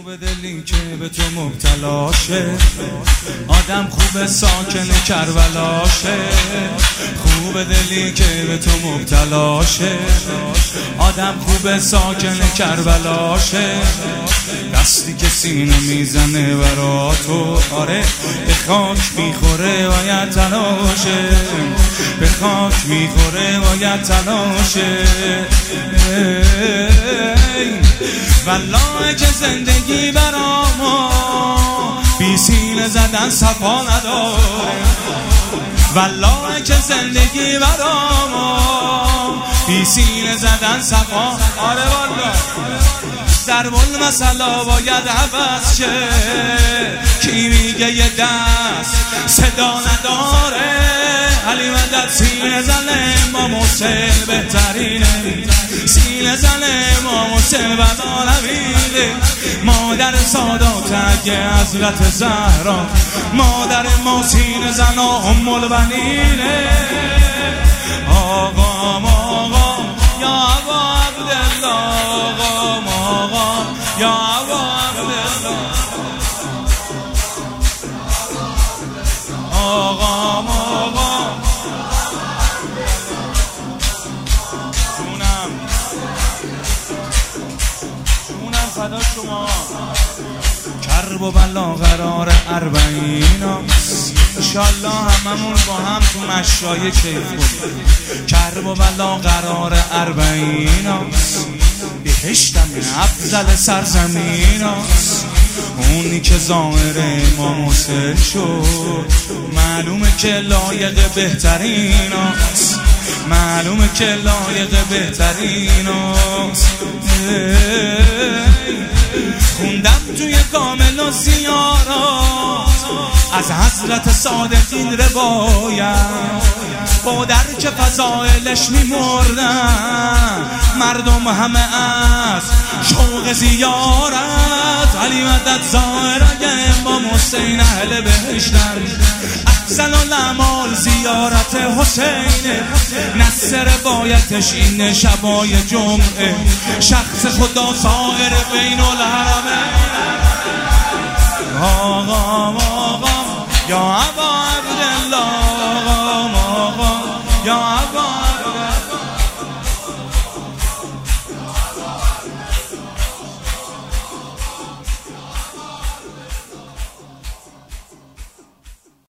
خوب دلی که به تو مبتلاشه، آدم خوب ساکن کربلاشه. خوب دلی که به تو مبتلاشه، آدم خوب ساکن کربلاشه. دستی که سینه میزنه برا تو، آره به خاک میخوره باید تلاشه، به خاک میخوره باید تلاشه. والله که زندگی برا ما بی سینه زدن صفا نداره. والله که زندگی برا ما بی سینه زدن صفا. آره والله ضرب المثل باید عوض شه. کی میگه یه دست صدا نداره؟ علی مدد سینه زن امام حسین بهترینه، سینه زن امام حسین و عالمینه. مادر سادات اگه حضرت زهرا، مادر ما سینه زن ام البنینه. آقا آقا یا آقا عبدالله، آقا یا آقا عبدالله، آقا جونم فدا شما. کرب و بلا قرار اربعینا، انشالله هممون با هم تو مشای کیف کنیم. کرب و بلا قرار اربعینا، بهشتم افضل سرزمینا. اونی که ظاهر امام حسین شد، معلومه که لایق بهترین است، معلومه که لایق بهترین است. خوندم توی کامل و زیارات از حضرت صادقین روایت، با درک فضائلش میمردن مردم همه از شوق زیارت. علی مدد ظاهرای امام حسین اهل بهشتن، افضل الاعمال زیارت حسینه. نصر روایتش این شبای جمعه، شخص خدا سایر بین الحرمه. آقا آقا یا ابا عبدالله، آقا یا ابا